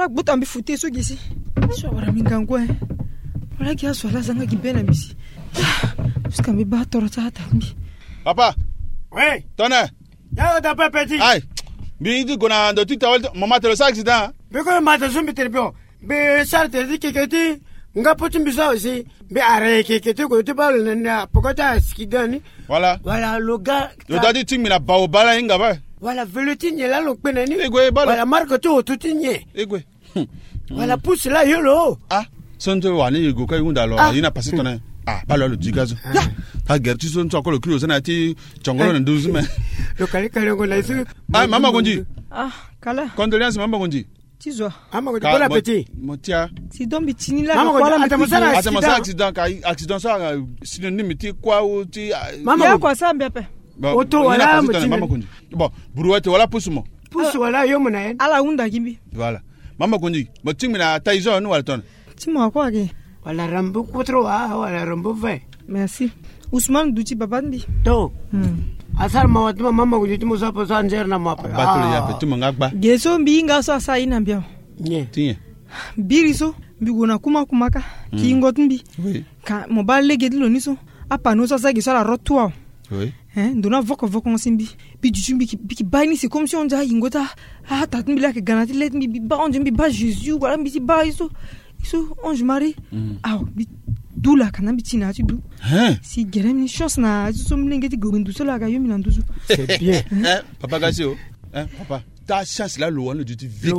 ala buta mbi futé so gisi so wara mingango wala ki aso la zanga kibena bisi jusqu'à me battre tata mbi papa oui tonne ya da pas petit ay bi di gona do ti tawal mama te sa accident be ko mata so mi terbio be sarte di keketi nga potin bisa aussi be are keketi ko te bal na pokota skidani voilà le gars yo dadi ting mina bawo bala inga ba voilà velutin la lo penani egwe bala voilà marque to tutinye egwe voilà pousse là yolo sonto wani ego kai unda lo ina passé tonne balo le digazo ta gerti son to ko le krio sana ti chongolo na 12 mais le kali ngo na isu mama gonji kala condoléances mama gonji tizwa mama gonji bon appétit motia si dombi tinila mama gonji atamasa accident ça synonyme ti kwa ou ti mama ya kwa sambe pe oto wala mama gonji bon buruete wala pusumo wala yo mona ala unda kimbi voilà mama gonji moting mina taizon wala ton timo kwa ke wala rambo kotro wala rambo ve merci Ousmane Douti babandi to asar mawatuma mama gonji mo sapo sanjer na mapa batule ya pe tumo ngagba geso mbinga so sa ina mbia nye tinye biriso mbigona kumaka kingotmbi ka mobile gedilo niso apa no sa geso la rotwa oui ndona voko nsimbi bijuchumbi ki bani c'est comme si on dit ingota tatmbi la ke ganati let mi ba on dit ba Jésus wala mbi ba iso on je marie bi dula kana bitina tu du si gerem ni chance na so mlengeti gobendu so la ga yo milanduzu c'est bien papa gasio papa ta chance là lo du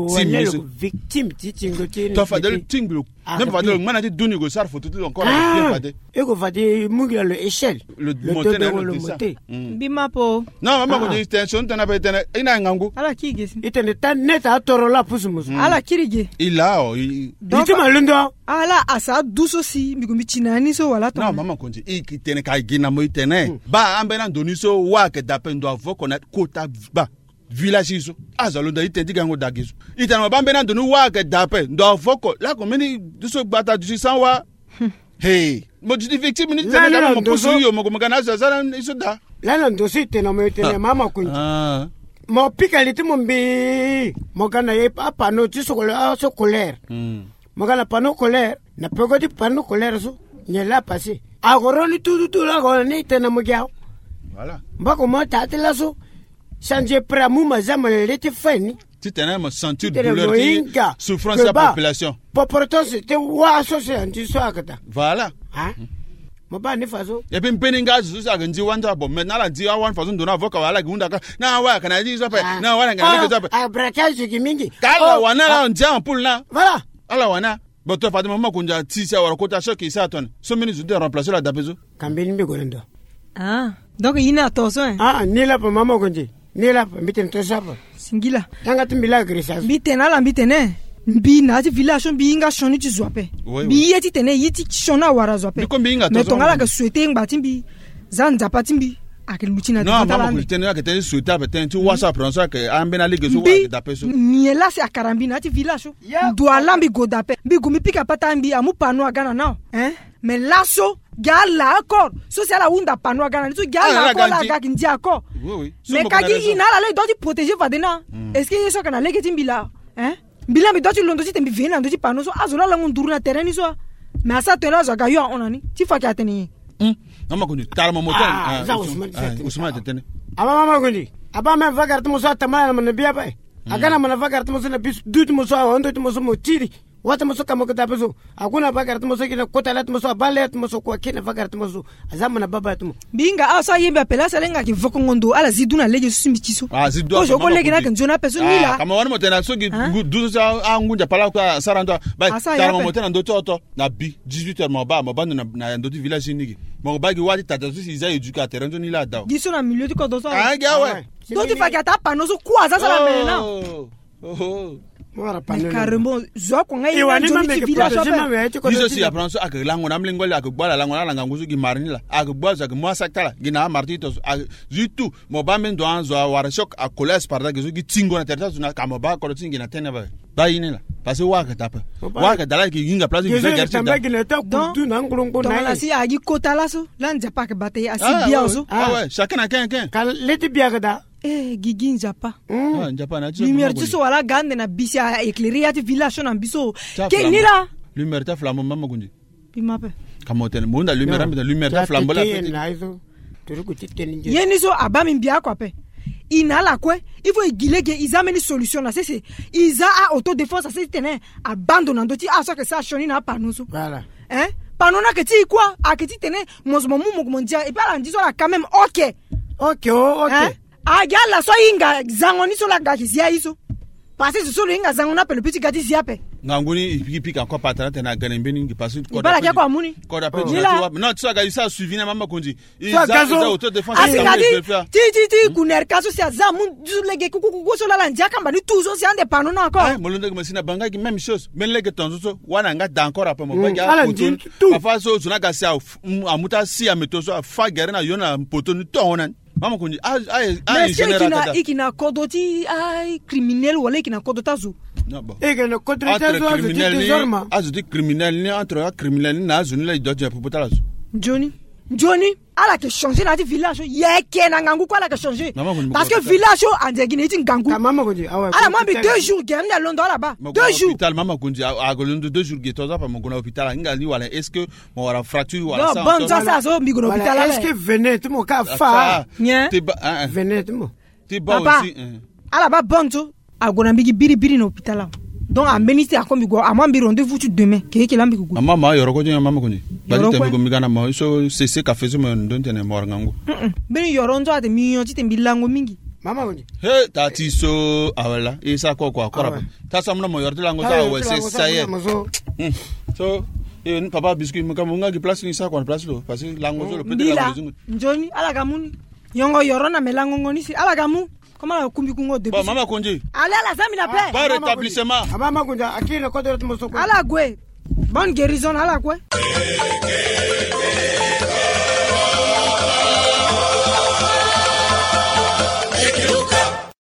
victime titingo ti to fa de tinglo même fa de mana ti duni go sar photo encore bien fa de e go fa de mugla le échelle le monter bimapo non mama go extension tana pe tana ina ngangu ala kige itende tan neta torola pusumusu ala kirige ila ditima lundo ala asa duso si mi go michinani so wala to non mama konji ikitene ka gina mo itene ba ambena doniso wa ke dapendo avoko na kota ba village iso azalo da ite digango dagiso itana bambe na donu wa ke dape ndo foko la komeni duso gbata du sanwa hey mo di victime ni tena mo pusu yo mo magana za iso da la no ndo site no mo itene mama kunji mo pikalite mo mbi mo kana ye papa no tiso so colère mo kana pano colère na pegodi pano colère so nyela passé agoroni tout la go ni tena mo gao voilà mbako mo tatela so changer pramu mazama lete feni titana mo sentir douleur souffrance de la population poporto c'était wa so c'est anti so akata voilà mo ba ni faso et puis peninga zo sa ganji wanda bo maintenant la di one façon dona voka wala gunda ka na wa kana di so pe na wa ngana ke so pe braquage kimingi kala wana la on tient pour là voilà ala wana bo to fa de maman kunja ti sa wara kota choc isa ton so mini de remplacer la dapezo kambeni mbe golendo donc ina attention ni la pa mama konji ni la pa mbiten to sapa singila tanga timbila grisa mbitena la mbitene mbi na ti village mbi nga shoni ti zwape mbi yeti tene yiti shona wara zwape mais tongala ka souhaiter ngba mbi zanza patimbi akeli luchina non mama ko tene ka tene souhaiter pa tene ti whatsapp prononcer que ambena ligue so wa dape so ni la se akarambi na ti village do alambi go dape mbi gumi pika pata mbi amu pano agana na mais lasso gala accord social la unda pano agana tu gala accord la ga kinji accord mais kagi ina la le do ti protéger vadena est-ce que yeso kana leke timbila bila mi do ti londo ti tembi vena ndo ti pano so azola la ngunduru na terrain so mais asa tena zo ga yo onani ti fa ka teni mama kundi tarma motel Ousmane tene mama kundi aba me vagar to so tamana man biya ba agana man vagar to so na bis dut mo so ondo to so mo tiri wata mo so kama ko dapeso akuna vagar to so kina kota lat mo so balet mo so ko kina vagar to so azamana baba to binga asa yemba pela salenga ki voko ngondo ala ziduna lege sumbitiso zidu ko joko lege na kanjona peso nila kama wana motena so ki duzo sa angunja pala kwa sarando ba tarma motena ndo toto na bi 18h mo ba na ndo ti village nigi mo ba ki wati tata so si za eduka terrain ni la daw giso na milieu ti ko do so gawe do ti fa ka ta pano so kwa za sala mena carrément zo ko ngai ni village iso si apprendre so akalango na mlingoli akubala lango na ngangusu ki marinila akubwaza ki mwasa kala gina martito zitu mo ba mendo anzo wara shock akoles parda gezo ki tingo na terta na kama ba ko tingi na tena ba yinela parce wa ka tapa wa ka dala ki ginga place ki zaga tamba ki na ta kutu na ngulongo na la si agi kota la so lanja pa ka bataye asi biazo ouais chacun a quelqu'un kal leti biaga da Gigi Njapa. Njapa na lumière tu so wala gande na bisi a éclairer ya village na biso. Ke ni la? Lumière ta flambe mama kundi. Bimape. Kamotel monde lumière ta flambe la. Yeni so abami mbia kwa pe. Inala kwe, il faut igilege izameni solution na c'est iza a autodéfense c'est tene abandonnando ti aso que ça choni na panuso. Voilà. Hein? Panona que ti quoi? A que ti tene mozmo mondia et puis la ndiso la quand même OK. OK. Agala so inga zangoni so la gakisia iso. Parce que so inga zangona pe le petit gati siape. Nganguni ipika encore patana tena ganembeni ngi parce que bala kia kwa muni. Koda pe non tu sais ça suivi na mama konji. Ils auto défense ti kuner kaso sia zamu lege kuku so la ndia kamba ni toujours sia ande panona encore. Molonde ko masina banga ki même chose. Men lege tonzo so wana nga da encore après mo banga potun. Afa so zuna ga sia amuta sia metoso fa gere na yona potonu tona. Mama konji mais c'est ikina kodoti ai criminel wala ikina kodota zu. Non bon. Et que le criminel azuti criminel ni entre criminel na azuni la doje popotala. Johnny ala que changer na village yeke na ngangu kwa la que changer parce que village andegi neti ngangu mama konji ala mambi 2 jours gerne à Londres là-bas 2 jours hôpital mama konji a Londres 2 jours getoza pa mongona hôpital ngali wala est-ce que mon wala fracture wala ça bon ça so mbi go hôpital là est-ce que venez tout mon cas fa venez tout mon ti ba aussi ala ba bonto agona mbigi biri na hôpital là. Donc à ministère comme go amambi rendez-vous tu demain ke lambi go mama yoro ko je mama ko ni bali tembe ko migana ma so c'est ka fezo mo ndonte ne mor ngango beni yoro ndo ate miyo ti tembi lango mingi mama ko ni he tati so awala isa ko akora ta samna mo yorto lango ta we c'est ça y est so papa biscuit mo kamunga ki place ni sa ko place lo parce que lango so le peut être njoni ala gamuni yongo yoro na melango ngoni si ala gamu. Comment la kumbi kungo de mama konji allez à la zami na paix bon rétablissement mama konja akire ko de mo so ala gwe bonne guérison ala gwe